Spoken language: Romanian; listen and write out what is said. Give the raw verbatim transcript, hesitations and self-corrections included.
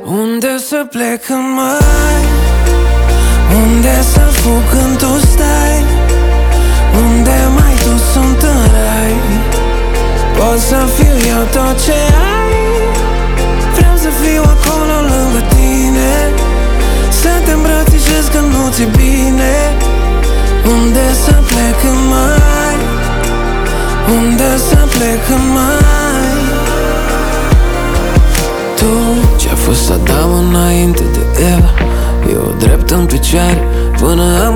Unde să plec în mai? Unde să fug când tu stai? Unde mai tu sunt în rai? Pot să fiu eu tot ce ai. Vreau să fiu acolo lângă tine, să te îmbrățișez când nu ți-e bine. Unde să plec în mai? Unde să plec în mai? Tu, ce-a fost Adam înainte de Eva, eu drept în picioare până am